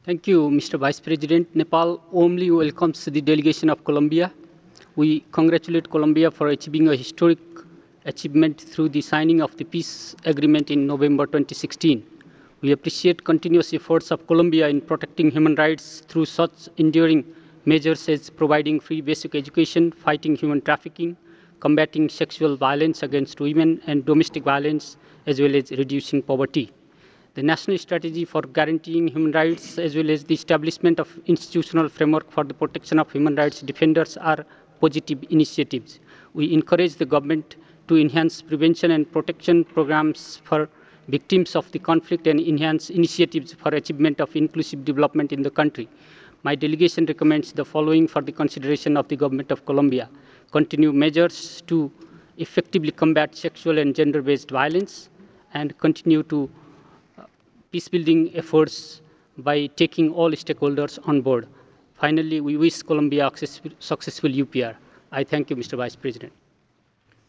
Thank you, Mr. Vice President. Nepal warmly welcomes the delegation of Colombia. We congratulate Colombia for achieving a historic achievement through the signing of the peace agreement in November 2016. We appreciate continuous efforts of Colombia in protecting human rights through such enduring measures as providing free basic education, fighting human trafficking, combating sexual violence against women and domestic violence, as well as reducing poverty. The national strategy for guaranteeing human rights, as well as the establishment of institutional framework for the protection of human rights defenders, are positive initiatives. We encourage the government to enhance prevention and protection programs for victims of the conflict and enhance initiatives for achievement of inclusive development in the country. My delegation recommends the following for the consideration of the Government of Colombia: continue measures to effectively combat sexual and gender-based violence, and continue to peace-building efforts by taking all stakeholders on board. Finally, we wish Colombia successful UPR. I thank you, Mr. Vice President.